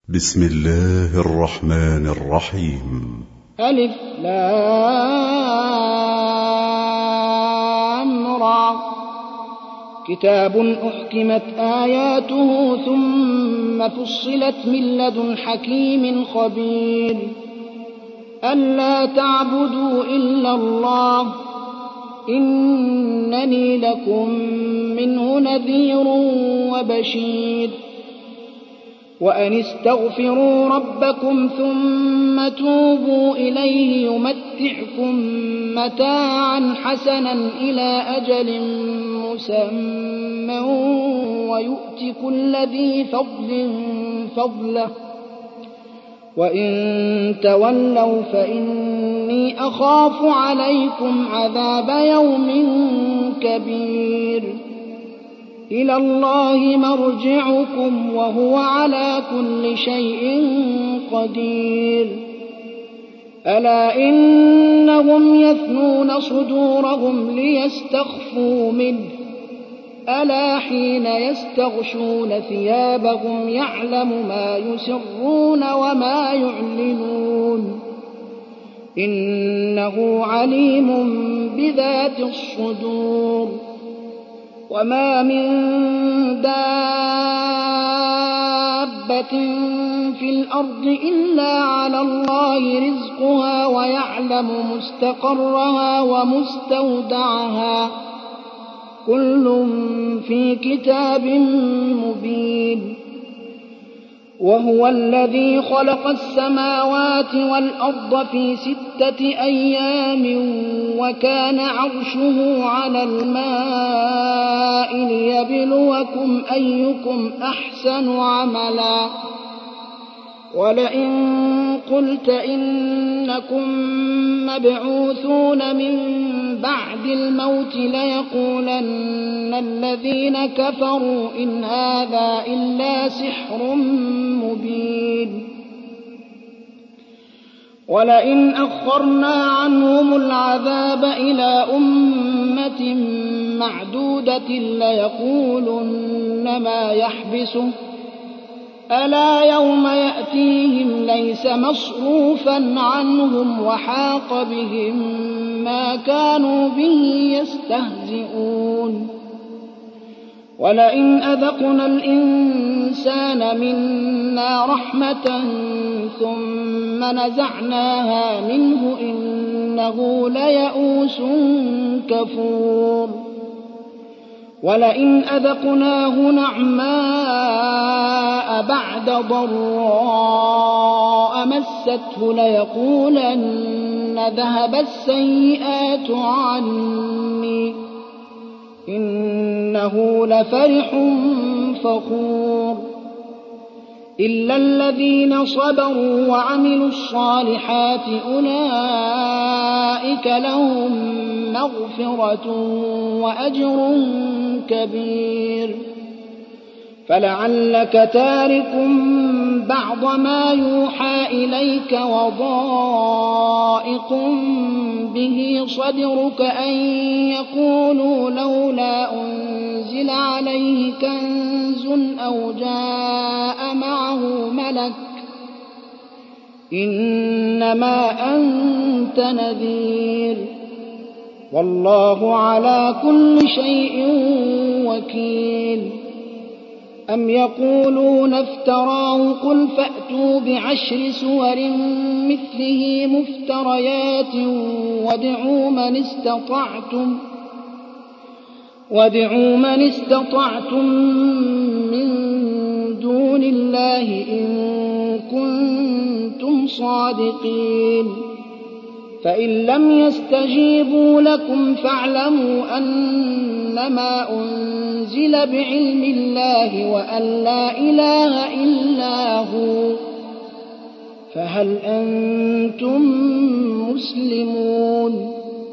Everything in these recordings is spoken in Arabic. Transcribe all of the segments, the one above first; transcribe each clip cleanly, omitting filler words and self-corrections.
بسم الله الرحمن الرحيم. ألف لام را. كتاب أحكمت آياته ثم فصلت من لدن حكيم خبير. ألا تعبدوا إلا الله إنني لكم منه نذير وبشير. وأن استغفروا ربكم ثم توبوا إليه يمتعكم متاعا حسنا إلى أجل مسمى ويؤت كل ذي فضل فضله وإن تولوا فإني أخاف عليكم عذاب يوم كبير. إلى الله مرجعكم وهو على كل شيء قدير. ألا إنهم يثنون صدورهم ليستخفوا منه ألا حين يستغشون ثيابهم يعلم ما يسرون وما يعلنون إنه عليم بذات الصدور. وما من دابة في الأرض إلا على الله رزقها ويعلم مستقرها ومستودعها كل في كتاب مبين. وهو الذي خلق السماوات والأرض في 6 أيام وكان عرشه على الماء ليبلوكم أيكم أحسن عملا. ولئن قلت إنكم مبعوثون من بعد الموت ليقولن الذين كفروا إن هذا إلا سحر مبين. ولئن أخرنا عنهم العذاب إلى أمة معدودة ليقولن ما يحبسه ألا يوم يأتيهم ليس مصروفا عنهم وحاق بهم ما كانوا به يستهزئون. ولئن أذقنا الإنسان منا رحمة ثم نزعناها منه إنه ليئوس كفور. ولئن أذقناه نعماء بعد ضراء مسته ليقولن ذهب السيئات عني إنه لفرح فخور. إلا الذين صبروا وعملوا الصالحات أولئك لهم مغفرة وأجر كبير. فلعلك تارك بعض ما يوحى إليك وضائق به صدرك أن يقولوا لولا أنزل عليه كنز أو جاء معه ملك إنما أنت نذير والله على كل شيء وكيل. أم يقولون افتراه قل فأتوا ب10 سور مثله مفتريات وادعوا من استطعتم من دون الله إن كنتم صادقين. فإن لم يستجيبوا لكم فاعلموا أنما أنزل بعلم الله وأن لا إله إلا هو فهل أنتم مسلمون.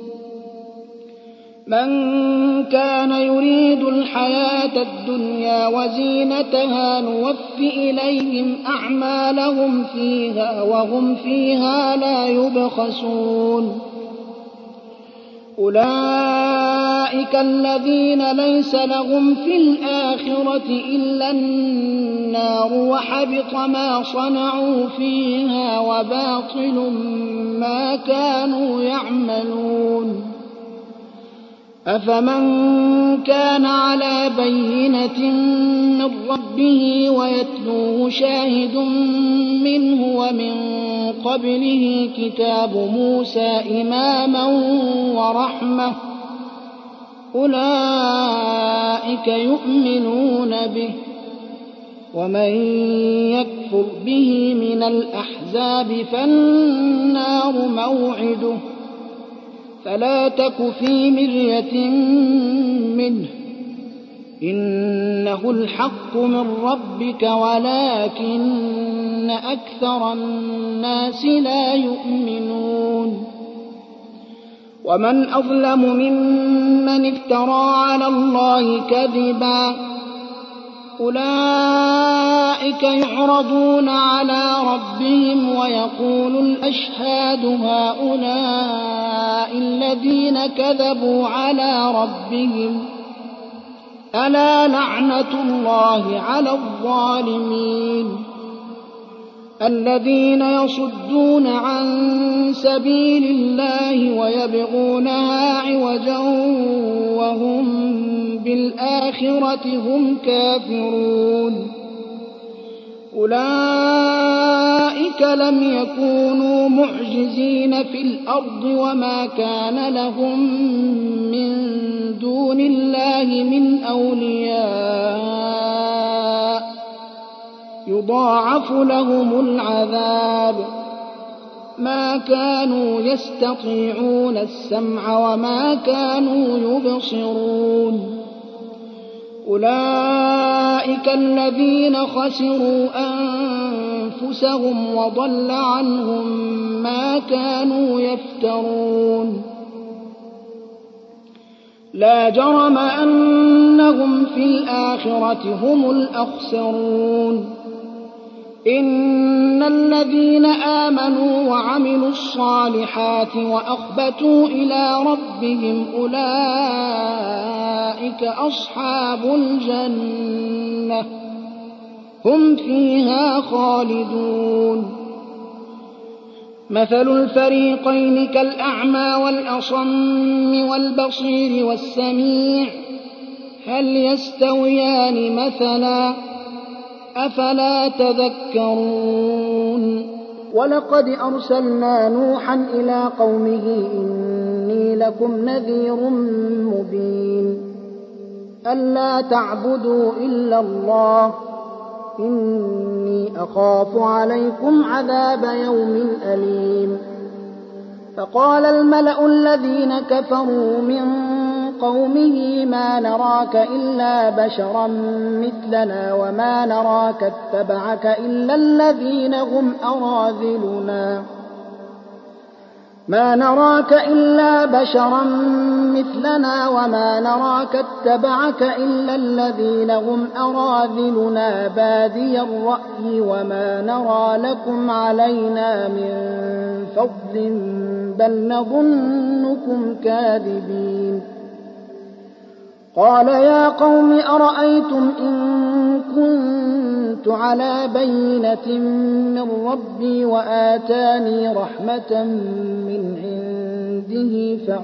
من كان يريد الحياة الدنيا وزينتها نوف إليهم أعمالهم فيها وهم فيها لا يبخسون. أولئك أولئك الذين ليس لهم في الآخرة إلا النار وحبط ما صنعوا فيها وباطل ما كانوا يعملون أفمن كان على بينة من ربه ويتلوه شاهد منه ومن قبله كتاب موسى إماما ورحمة أولئك يؤمنون به ومن يكفر به من الأحزاب فالنار موعده فلا تك في مرية منه إنه الحق من ربك ولكن أكثر الناس لا يؤمنون ومن أظلم ممن افترى على الله كذبا أولئك يعرضون على ربهم ويقول الأشهاد هؤلاء الذين كذبوا على ربهم ألا لعنة الله على الظالمين الذين يصدون عن سبيل الله ويبغونها عوجا وهم بالآخرة هم كافرون أولئك لم يكونوا معجزين في الأرض وما كان لهم من دون الله من أولياء يضاعف لهم العذاب ما كانوا يستطيعون السمع وما كانوا يبصرون أولئك الذين خسروا أنفسهم وضل عنهم ما كانوا يفترون لا جرم أنهم في الآخرة هم الأخسرون إن الذين آمنوا وعملوا الصالحات وأخبتوا إلى ربهم أولئك أصحاب الجنة هم فيها خالدون مثل الفريقين كالأعمى والأصم والبصير والسميع هل يستويان مثلا أفلا تذكرون ولقد أرسلنا نوحا إلى قومه إني لكم نذير مبين ألا تعبدوا إلا الله إني أخاف عليكم عذاب يوم أليم فقال الملأ الذين كفروا من قومه ما نراك إلا بشرا مثلنا وما نراك اتبعك إلا الذين هم أراذلنا ما نراك إلا بشرا مثلنا وما نراك اتبعك إلا الذين هم أراذلنا بادي الرأي وما نرى لكم علينا من فضل بل نظنكم كاذبين قال يا قوم أرأيتم إن كنت على بينة من ربي وآتاني رحمة من عنده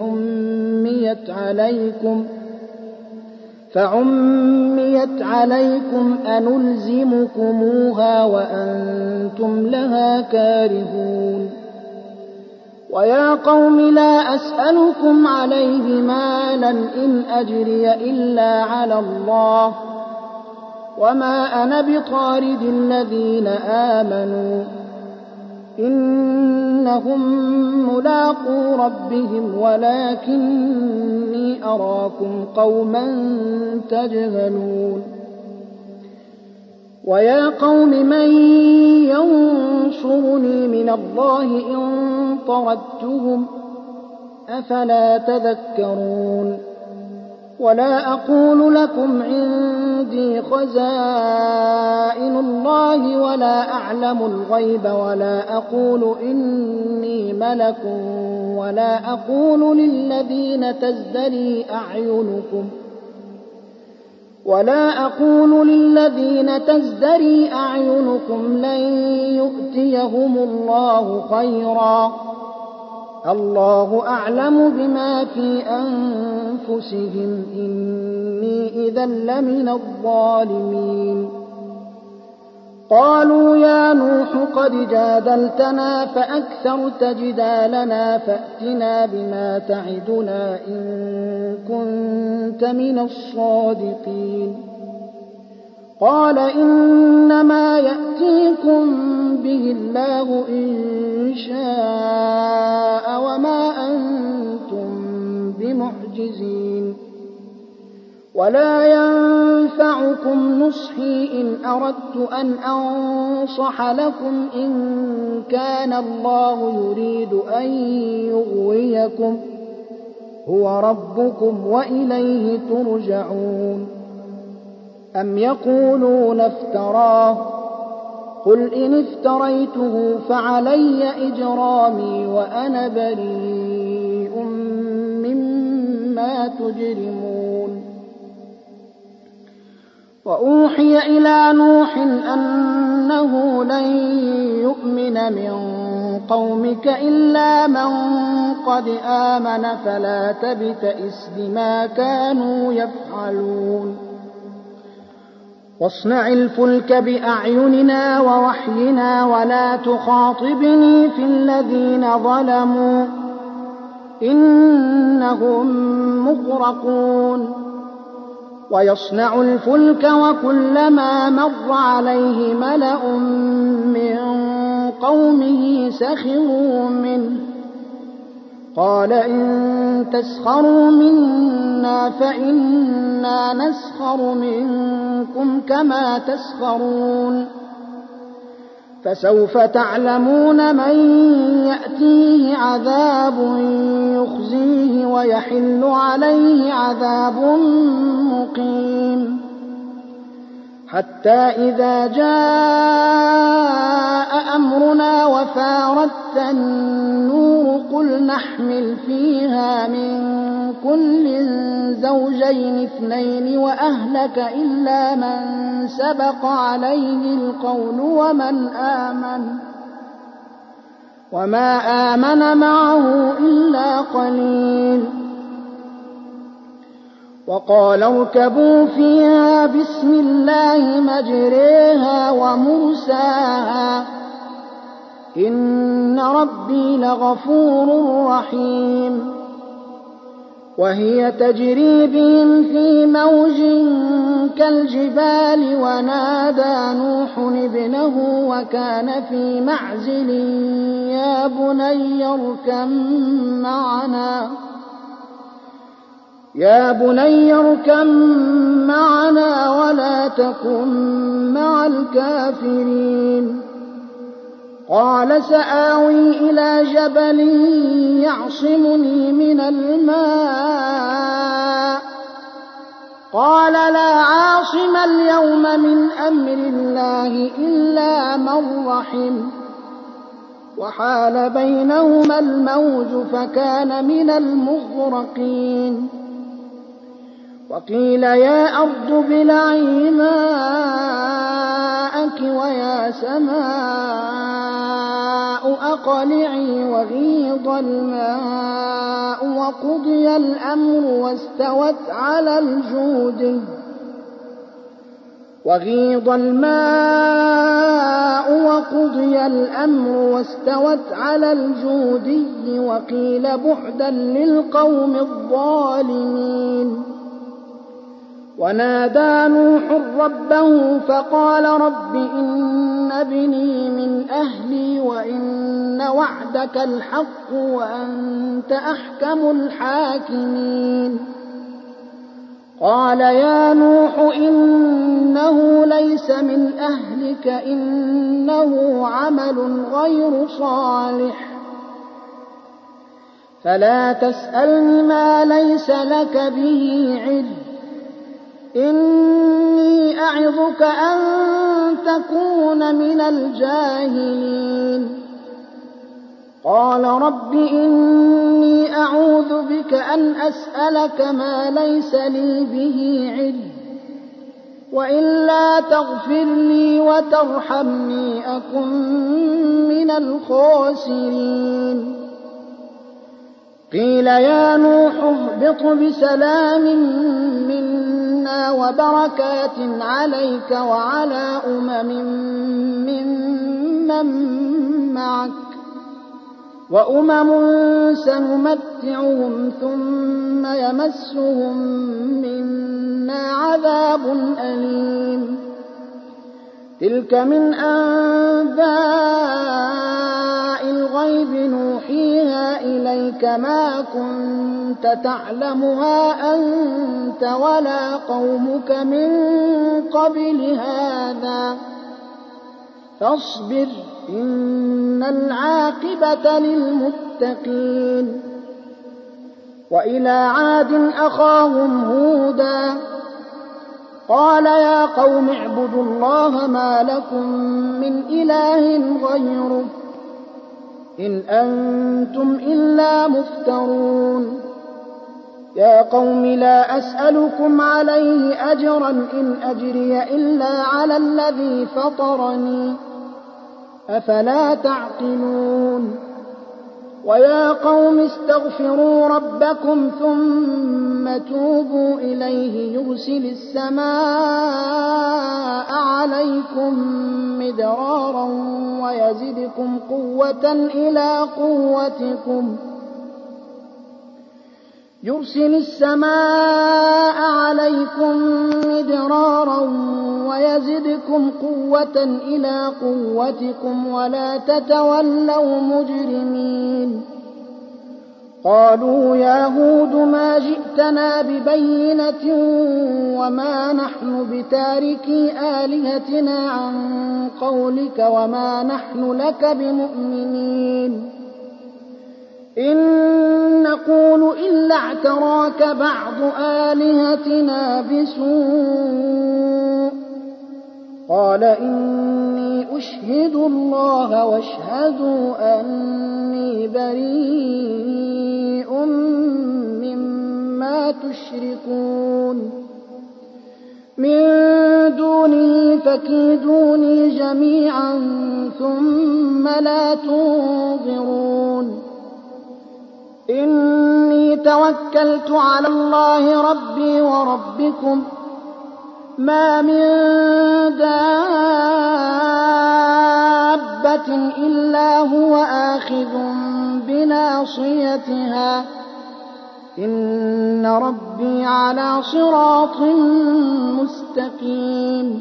فعميت عليكم أنلزمكموها وأنتم لها كارهون ويا قوم لا أسألكم عليه مالا إن أجري إلا على الله وما أنا بطارد الذين آمنوا إنهم ملاقو ربهم ولكني أراكم قوما تجهلون ويا قوم من ينصرني من الله إن طردتهم أفلا تذكرون ولا أقول لكم عندي خزائن الله ولا أعلم الغيب ولا أقول إني ملك ولا أقول للذين تزدري أعينكم لن يؤتيهم الله خيرا الله أعلم بما في أنفسهم إني إذا لمن الظالمين. قالوا يا نوح قد جادلتنا فأكثرت جدالنا فأتنا بما تعدنا إن كنت من الصادقين. قال إنما يأتيكم به الله إن شاء وما أنتم بمعجزين ولا ينفعكم نصحي إن أردت أن أنصح لكم إن كان الله يريد أن يغويكم هو ربكم وإليه ترجعون. أم يقولون افتراه قل إن افتريته فعلي إجرامي وأنا بريء مما تجرمون. وأوحي إلى نوح أنه لن يؤمن من قومك إلا من قد آمن فلا تبتئس بما كانوا يفعلون. واصنع الفلك بأعيننا ووحينا ولا تخاطبني في الذين ظلموا إنهم مغرقون. ويصنع الفلك وكلما مر عليه ملأ من قومه سخروا منه قال إن تسخروا منا فإنا نسخر منكم كما تسخرون. فسوف تعلمون من يأتيه عذاب يخزيه ويحل عليه عذاب مقيم. حتى إذا جاء أمرنا وفارت النور قل نحمل فيها من كل زوجين اثنين وأهلك إلا من سبق عليه القول وما آمن معه إلا قليل. وقال اركبوا فيها بسم الله مجريها ومرساها إن ربي لغفور رحيم. وهي تجري بهم في موج كالجبال ونادى نوح ابنه وكان في معزل يا بني اركب معنا ولا تكن مع الكافرين. قال سآوي إلى جبل يعصمني من الماء قال لا عاصم اليوم من أمر الله إلا من رحم وحال بينهما الموج فكان من المغرقين. وقيل يا أرض ابلعي ماءك ويا سماء أقلعي وغيض الماء وقضي الأمر واستوت على الجودي وقيل بعدا للقوم الظالمين. ونادى نوح ربه فقال رب إن ابني من أهلي وإن وعدك الحق وأنت أحكم الحاكمين. قال يا نوح إنه ليس من أهلك إنه عمل غير صالح فلا تسألني ما ليس لك به علم، إني أعظك أن تكون من الجاهلين. قال رب إني أعوذ بك أن أسألك ما ليس لي به علم، وإلا تغفر لي وترحمني أكن من الخاسرين. قيل يا نوح اهبط بسلام منا وبركات عليك وعلى ممن معك، وأمم سنمتعهم ثم يمسهم منا عذاب أليم. تلك من أنباء الغيب نوحيها إليك، ما كنت تعلمها أنت ولا قومك من قبل هذا، فاصبر إن العاقبة للمتقين. وإلى عاد أخاهم هودا قال يا قوم اعبدوا الله ما لكم من إله غيره إن أنتم إلا مفترون. يا قوم لا أسألكم عليه أجرا إن أجري إلا على الذي فطرني، أفلا تعقلون. ويا قوم استغفروا ربكم ثم توبوا إليه يرسل السماء عليكم مدرارا ويزدكم قوة إلى قوتكم يرسل السماء عليكم مدرارا ويزدكم قوة إلى قوتكم ولا تتولوا مجرمين. قالوا يا هود ما جئتنا ببينة وما نحن بتاركي آلهتنا عن قولك وما نحن لك بمؤمنين، إن نقول إلا اعتراك بعض آلهتنا بسوء. قال إني أشهد الله واشهدوا أني بريء مما تشركون من دونه فكيدوني جميعا ثم لا تنظرون. إني توكلت على الله ربي وربكم ما من دابة إلا هو آخذ بناصيتها إن ربي على صراط مستقيم.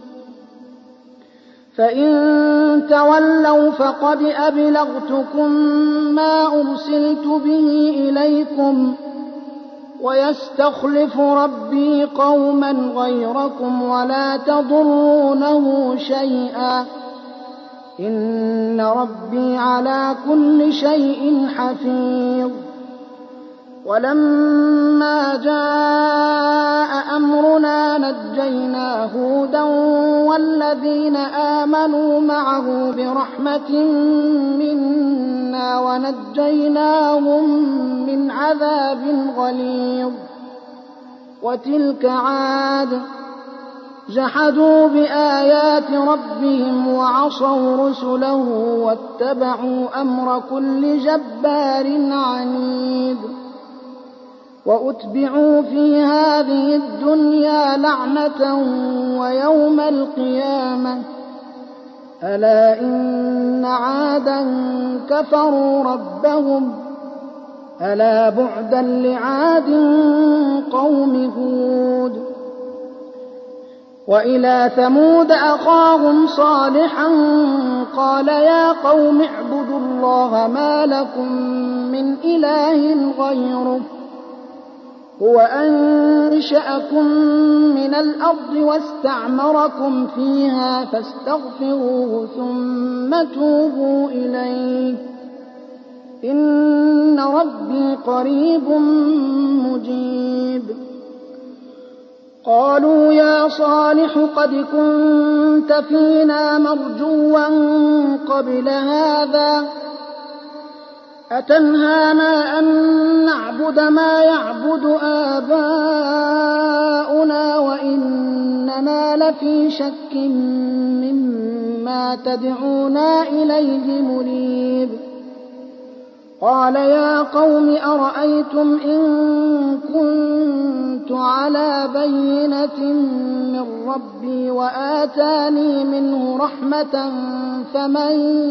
فإن تولوا فقد أبلغتكم ما أرسلت به إليكم ويستخلف ربي قوما غيركم ولا تضرونه شيئا إن ربي على كل شيء حفيظ. ولما جاء أمرنا نجينا هودا والذين آمنوا معه برحمة منا ونجيناهم من عذاب غليظ. وتلك عاد جحدوا بآيات ربهم وعصوا رسله واتبعوا أمر كل جبار عنيد. وأتبعوا في هذه الدنيا لعنة ويوم القيامة ألا إن عادا كفروا ربهم ألا بعدا لعاد قوم هود. وإلى ثمود أخاهم صالحا قال يا قوم اعبدوا الله ما لكم من إله غيره هو أنشأكم من الأرض واستعمركم فيها فاستغفروه ثم توبوا إليه إن ربي قريب مجيب. قالوا يا صالح قد كنت فينا مرجوا قبل هذا، أتنهانا أن نعبد ما يعبد آباؤنا وإننا لفي شك مما تدعونا إليه مريب. قال يا قوم أرأيتم إن كنت على بينة من ربي وآتاني منه رحمة فمن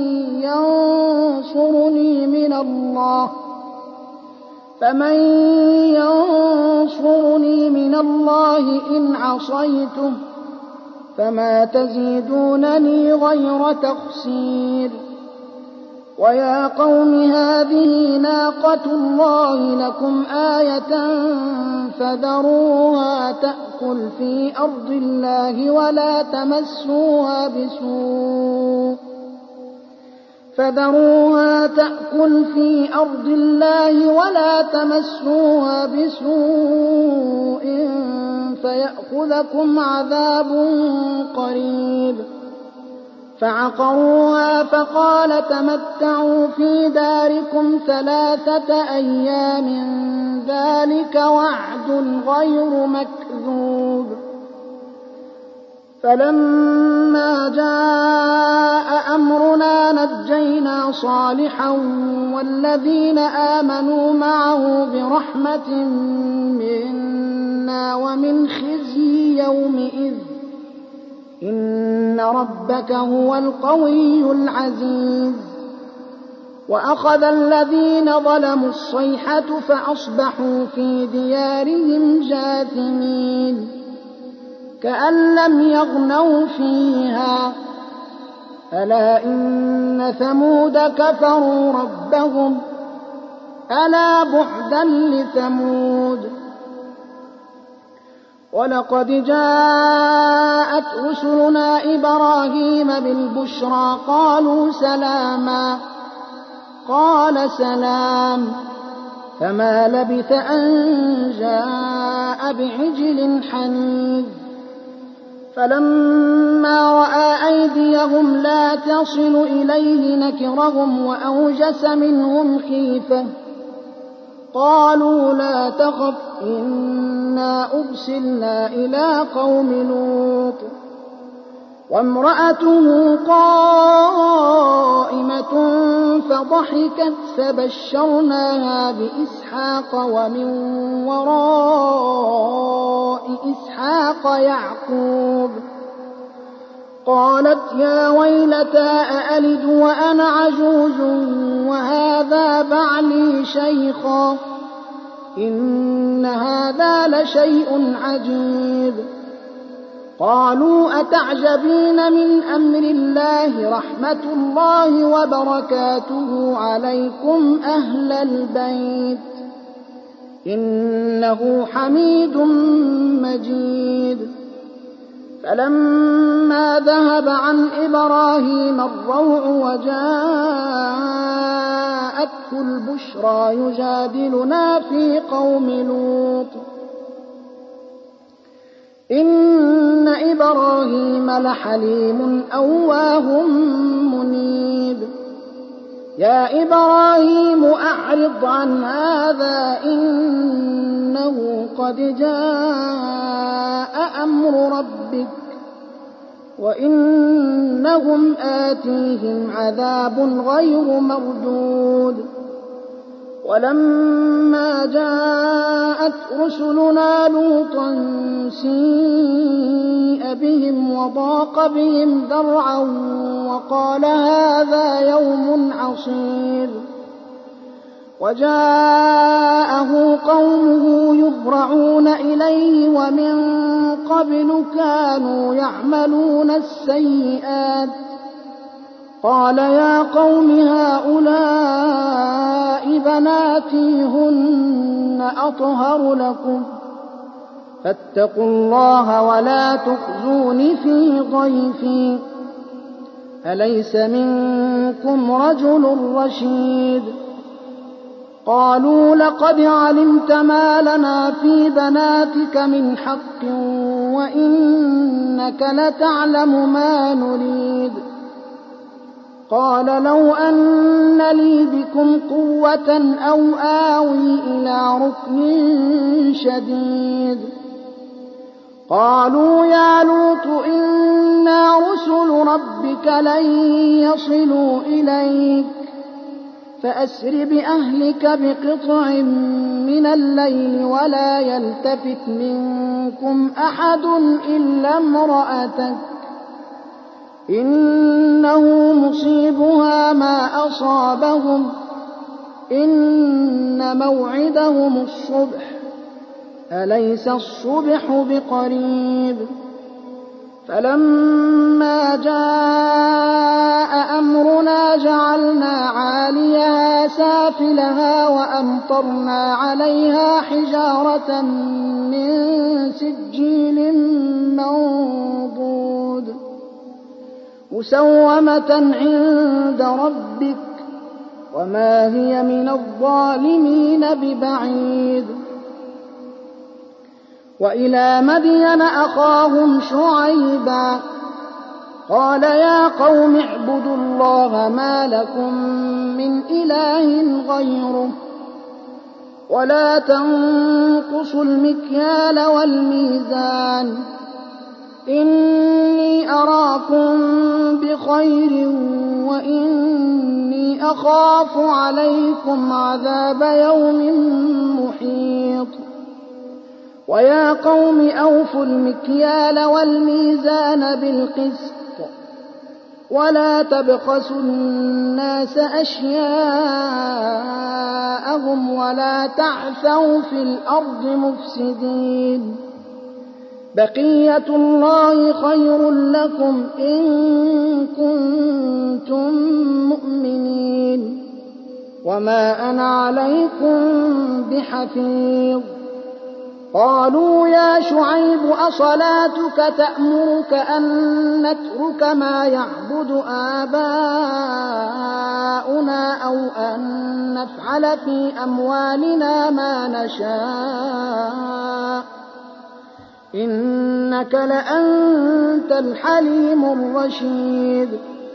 ينصرني من الله إن عصيته فما تزيدونني غير تخسير. ويا قوم هذه ناقة الله لكم آية فذروها تأكل في أرض الله ولا تمسوها بسوء فيأخذكم عذاب قريب. فعقروها فقال تمتعوا في داركم 3 أيام ذلك وعد غير مكذوب. فلما جاء أمرنا نجينا صالحا والذين آمنوا معه برحمة منا ومن خزي يومئذ إن ربك هو القوي العزيز. وأخذ الذين ظلموا الصيحة فأصبحوا في ديارهم جاثمين كأن لم يغنوا فيها ألا إن ثمود كفروا ربهم ألا بعدا لثمود. ولقد جاءت رسلنا إبراهيم بالبشرى قالوا سلاما قال سلام فما لبث أن جاء بعجل حنيذ. فلما رأى أيديهم لا تصل إليه نكرهم وأوجس منهم خيفة قالوا لا تخف إنا أرسلنا إلى قوم لوط وامرأته قائمة فضحكت فبشرناها بإسحاق ومن وراء إسحاق يعقوب. قالت يا ويلتى أألد وأنا عجوز وهذا بعلي شيخا إن هذا لشيء عجيب. قالوا أتعجبين من أمر الله رحمة الله وبركاته عليكم أهل البيت إنه حميد مجيد. فلما ذهب عن إبراهيم الروع وجاءته البشرى يجادلنا في قوم لوط إن إبراهيم لحليم أواه منيب. يا إبراهيم أعرض عن هذا إنه قد جاء أمر ربك وإنهم آتيهم عذاب غير مردود. ولما جاءت رسلنا لوطا سيء بهم وضاق بهم ذرعا وقال هذا يوم عصيب. وجاءه قومه يهرعون إليه ومن قبل كانوا يعملون السيئات قال يا قوم هؤلاء بناتي هن أطهر لكم فاتقوا الله ولا تخزون في ضيفي أليس منكم رجل رشيد. قالوا لقد علمت ما لنا في بناتك من حق وإنك لتعلم ما نريد. قال لو أن لي بكم قوة أو آوي إلى ركن شديد. قالوا يا لوط إنا رسل ربك لن يصلوا إليك فأسر بأهلك بقطع من الليل ولا يلتفت منكم أحد إلا امرأتك إنه مصيبها ما أصابهم إن موعدهم الصبح أليس الصبح بقريب. فلما جاء أمرنا جعلنا عاليها سافلها وأمطرنا عليها حجارة من سجيل منضود مسومة عند ربك وما هي من الظالمين ببعيد. وإلى مدين أخاهم شعيبا قال يا قوم اعبدوا الله ما لكم من إله غيره ولا تنقصوا المكيال والميزان إني أراكم بخير وإني أخاف عليكم عذاب يوم محيط. ويا قوم أوفوا المكيال والميزان بالقسط ولا تبخسوا الناس أشياءهم ولا تعثوا في الأرض مفسدين. بقية الله خير لكم إن كنتم مؤمنين وما أنا عليكم بحفيظ. قالوا يا شعيب أصلاتك تأمرك أن نترك ما يعبد آباؤنا أو أن نفعل في أموالنا ما نشاء إنك لأنت الحليم الرشيد.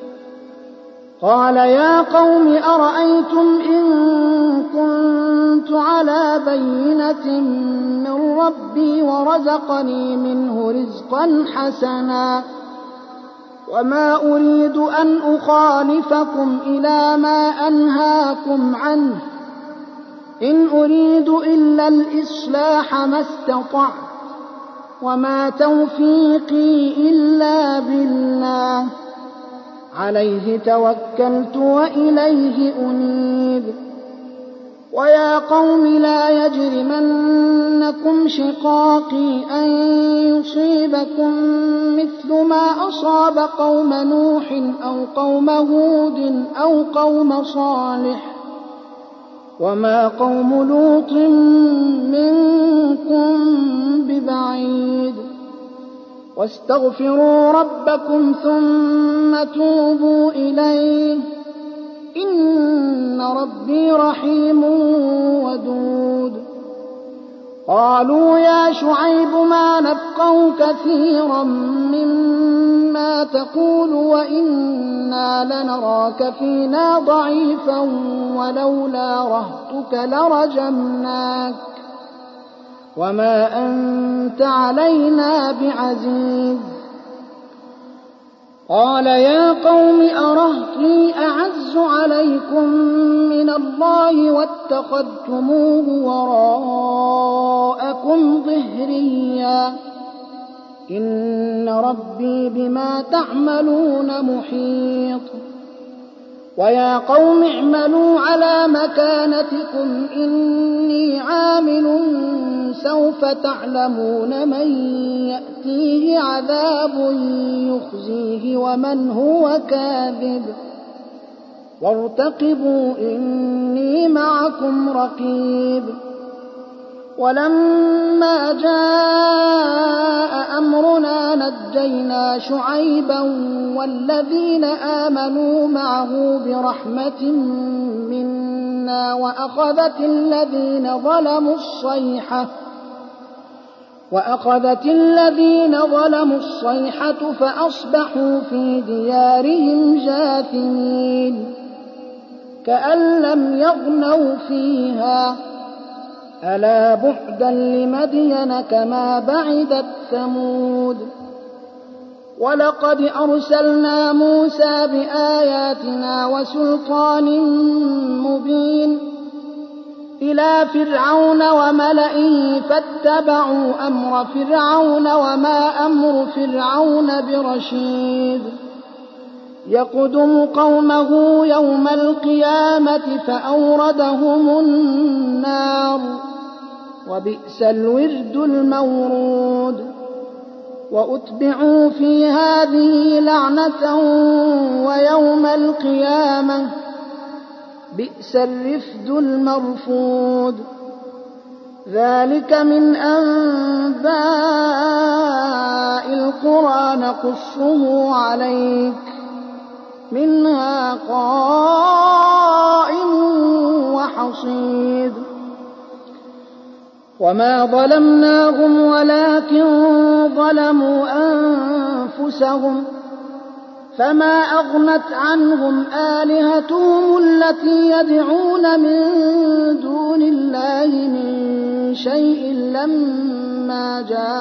قال يا قوم أرأيتم إن كنت على بينة من ربي ورزقني منه رزقا حسنا وما أريد أن أخالفكم إلى ما أنهاكم عنه إن أريد إلا الإصلاح ما استطعت وما توفيقي إلا بالله عليه توكلت وإليه أنيب. ويا قوم لا يجرمنكم شقاقي أن يصيبكم مثل ما أصاب قوم نوح أو قوم هود أو قوم صالح وما قوم لوط منكم ببعيد. واستغفروا ربكم ثم توبوا إليه إن ربي رحيم ودود. قالوا يا شعيب ما نفقه كثيرا مما تقول وإنا لنراك فينا ضعيفا ولولا رهتك لرجمناك وما أنت علينا بعزيز. قال يا قوم أرهطي أعز عليكم من الله واتخذتموه وراءكم ظهريا إن ربي بما تعملون محيط. ويا قوم اعملوا على مكانتكم إني عامل سوف تعلمون من يأتيه عذاب يخزيه ومن هو كاذب وارتقبوا إني معكم رقيب. ولما جاء أمرنا نجينا شعيبا والذين آمنوا معه برحمة منا وأخذت الذين ظلموا الصيحة فأصبحوا في ديارهم جاثمين كأن لم يغنوا فيها ألا بعدا لمدين كما بعدت ثمود ولقد أرسلنا موسى بآياتنا وسلطان مبين إلى فرعون وملئه فاتبعوا أمر فرعون وما أمر فرعون برشيد يقدم قومه يوم القيامة فأوردهم النار وبئس الورد المورود وأتبعوا في هذه لعنة ويوم القيامة بئس الرفد المرفود ذلك من أنباء القرى نقصه عليك منها قائم وحصيد وما ظلمناهم ولكن ظلموا أنفسهم فما أغنت عنهم آلهتهم التي يدعون من دون الله من شيء لما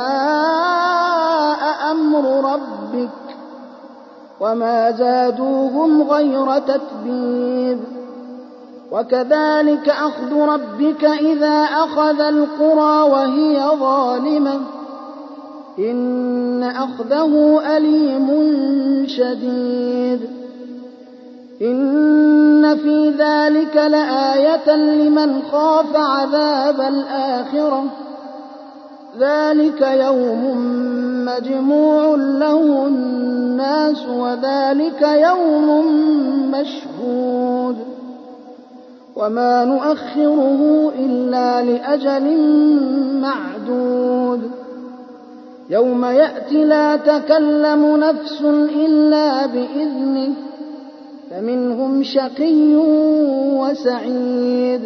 جاء أمر ربك وما زادوهم غير تتبيب وكذلك أخذ ربك إذا أخذ القرى وهي ظالمة إن أخذه أليم شديد إن في ذلك لآية لمن خاف عذاب الآخرة ذلك يوم مجموع له الناس وذلك يوم مشهود وما نؤخره إلا لأجل معدود يوم يأتي لا تكلم نفس إلا بإذنه فمنهم شقي وسعيد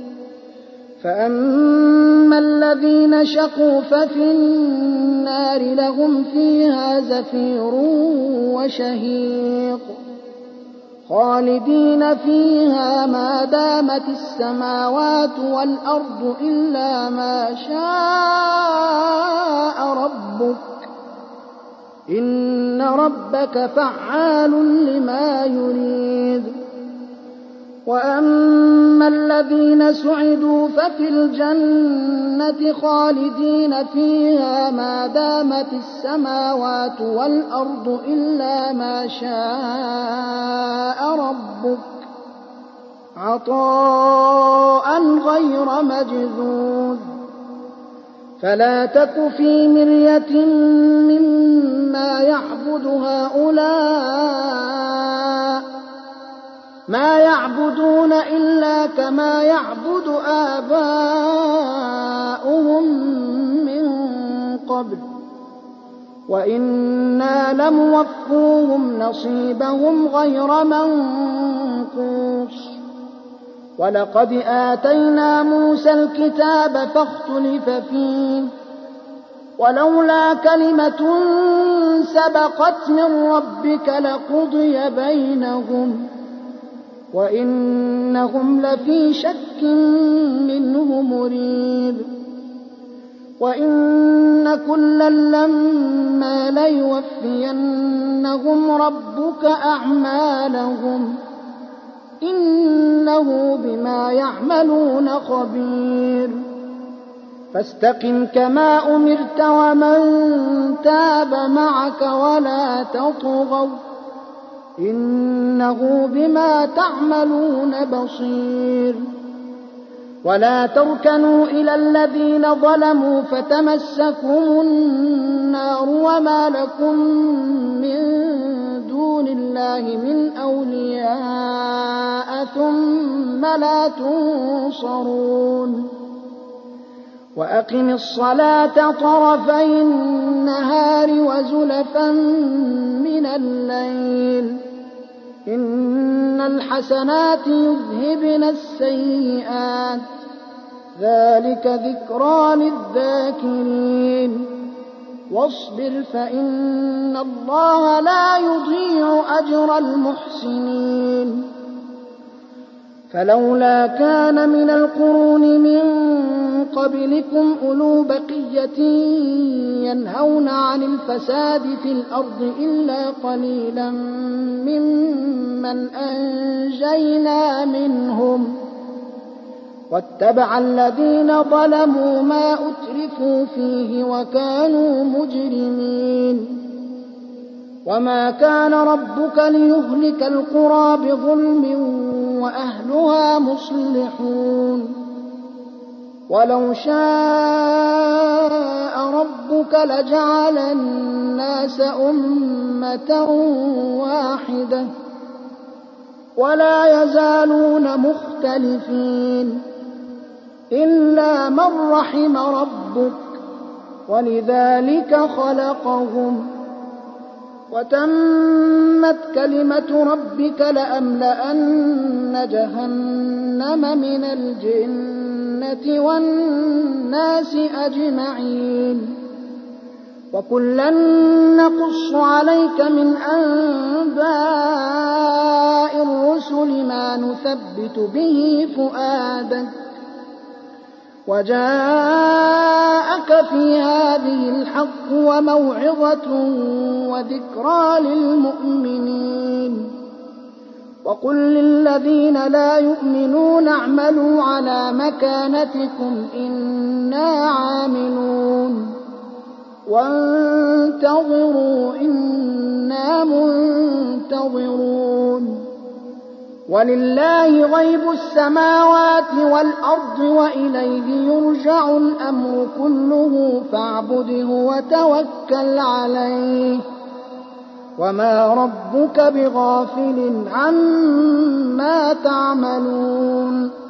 فأما الذين شقوا ففي النار لهم فيها زفير وشهيق خالدين فيها ما دامت السماوات والأرض إلا ما شاء ربك إن ربك فعال لما يريد وأما الذين سعدوا ففي الجنة خالدين فيها ما دامت السماوات والأرض إلا ما شاء ربك عطاء غير مجذوذ فلا تك في مرية مما يعبد هؤلاء ما يعبدون إلا كما يعبد آباؤهم من قبل وإنا لموفوهم نصيبهم غير منقوص ولقد آتينا موسى الكتاب فاختلف فيه ولولا كلمة سبقت من ربك لقضي بينهم وإنهم لفي شك منه مريب وإن كلا لما ليوفينهم ربك أعمالهم إنه بما يعملون خبير فاستقم كما أمرت ومن تاب معك ولا تطغوا إنه بما تعملون بصير ولا تركنوا إلى الذين ظلموا فتمسكم النار وما لكم من دون الله من أولياء ثم لا تنصرون وأقم الصلاة طرفي النهار وزلفا من الليل إن الحسنات يذهبن السيئات ذلك ذكرى للذاكرين واصبر فإن الله لا يضيع أجر المحسنين فلولا كان من القرون من قبلكم أولو بقية ينهون عن الفساد في الأرض إلا قليلا ممن أنجينا منهم واتبع الذين ظلموا ما أترفوا فيه وكانوا مجرمين وما كان ربك ليهلك القرى بظلم وأهلها مصلحون ولو شاء ربك لجعل الناس أمة واحدة ولا يزالون مختلفين إلا من رحم ربك ولذلك خلقهم وتمت كلمة ربك لأملأن جهنم من الجنة والناس أجمعين وكلا نقص عليك من أنباء الرسل ما نثبت به فؤادك وجاءك في هذه الحق وموعظة وذكرى للمؤمنين وقل للذين لا يؤمنون اعملوا على مكانتكم إنا عاملون وانتظروا إنا منتظرون ولله غيب السماوات والأرض وإليه يرجع الأمر كله فاعبده وتوكل عليه وما ربك بغافل عما تعملون